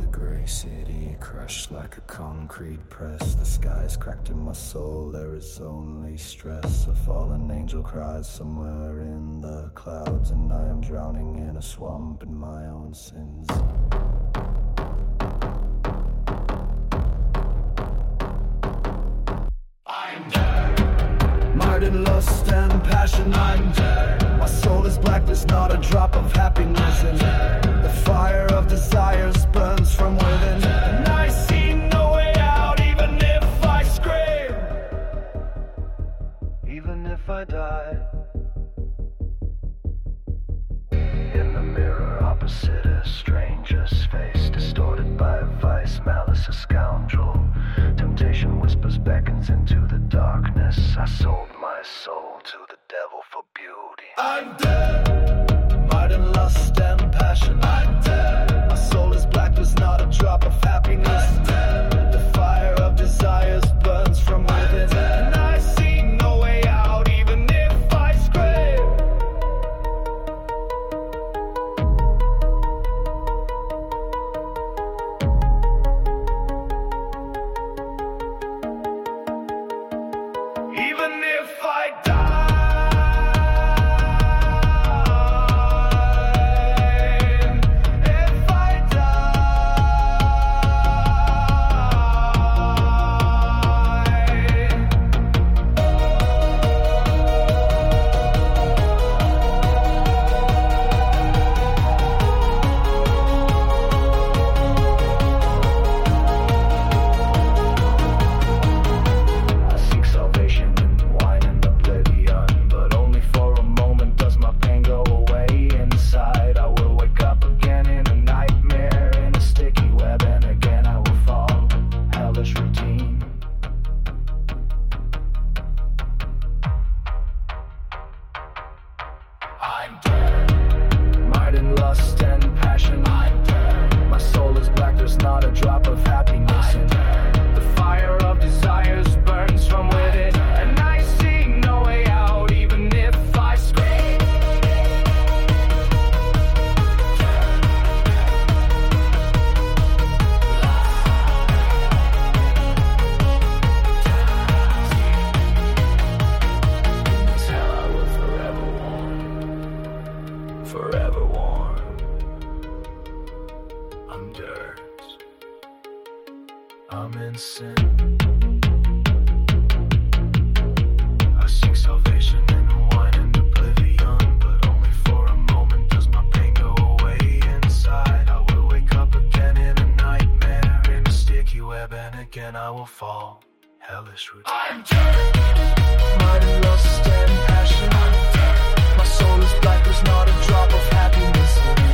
gray city, crushed like a concrete press. The sky's cracked in my soul, there is only stress. A fallen angel cries somewhere in the clouds, and I am drowning in a swamp in my own sins. I'm dead. Mired in lust and passion, I'm dead. My soul is black, there's not a drop of happiness in it. The fire of desires burns from within, and I see no way out, even if I scream, even if I die. In the mirror opposite a stranger's face, distorted by vice, malice a scoundrel. Temptation whispers, beckons into the darkness. I sold my soul to the devil for beauty. I'm dead, mired in lust and passion. I'm dead. My soul is black, there's not a drop of happiness. I'm dead. The fire of desires burns from within, and I see no way out, even if I scream. Even if I die. I'm dead, mired in lust and passion. I'm dead. My soul is black, there's not a drop of happiness in it. The fire of desires burns from within, and I see no way out, even if I scream. This hell I will forever warm, forever warm. I'm dirt, I'm in sin. I seek salvation in wine and oblivion, but only for a moment does my pain go away inside. I will wake up again in a nightmare, in a sticky web, and again I will fall. Hellish routine. I'm dirt, mired in lust and passion. I'm dirt. My soul is black, there's not a drop of happiness in it.